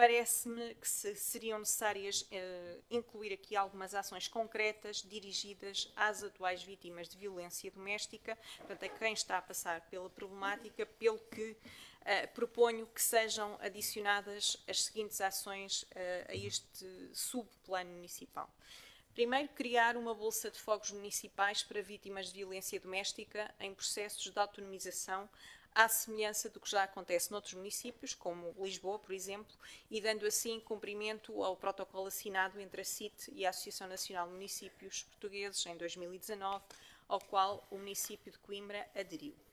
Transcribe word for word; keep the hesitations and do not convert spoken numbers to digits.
parece-me que se, seriam necessárias uh, incluir aqui algumas ações concretas dirigidas às atuais vítimas de violência doméstica, portanto, a quem está a passar pela problemática, pelo que uh, proponho que sejam adicionadas as seguintes ações uh, a este subplano municipal. Primeiro, criar uma bolsa de fogos municipais para vítimas de violência doméstica em processos de autonomização, à semelhança do que já acontece noutros municípios, como Lisboa, por exemplo, e dando assim cumprimento ao protocolo assinado entre a C I T e a Associação Nacional de Municípios Portugueses em dois mil e dezanove, ao qual o município de Coimbra aderiu.